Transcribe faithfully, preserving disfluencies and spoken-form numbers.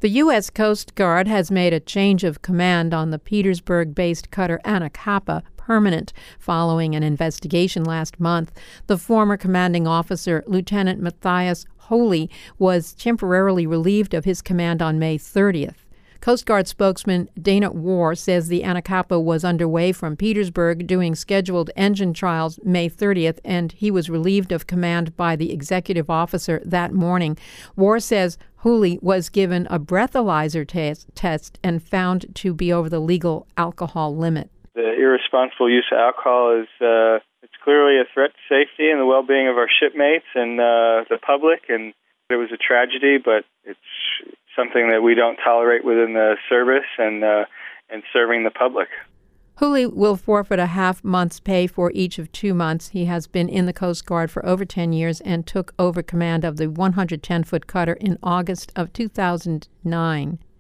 The U S Coast Guard has made a change of command on the Petersburg-based cutter Anacapa permanent following an investigation last month. The former commanding officer, Lieutenant Matthias Holy, was temporarily relieved of his command on May thirtieth. Coast Guard spokesman Dana Warr says the Anacapa was underway from Petersburg doing scheduled engine trials May thirtieth, and he was relieved of command by the executive officer that morning. Warr says Hooley was given a breathalyzer test, test and found to be over the legal alcohol limit. The irresponsible use of alcohol is uh, it's clearly a threat to safety and the well-being of our shipmates and uh, the public, and it was a tragedy, but it's something that we don't tolerate within the service and uh, and serving the public. Hooley will forfeit a half month's pay for each of two months. He has been in the Coast Guard for over ten years and took over command of the one hundred ten foot cutter in August of two thousand nine.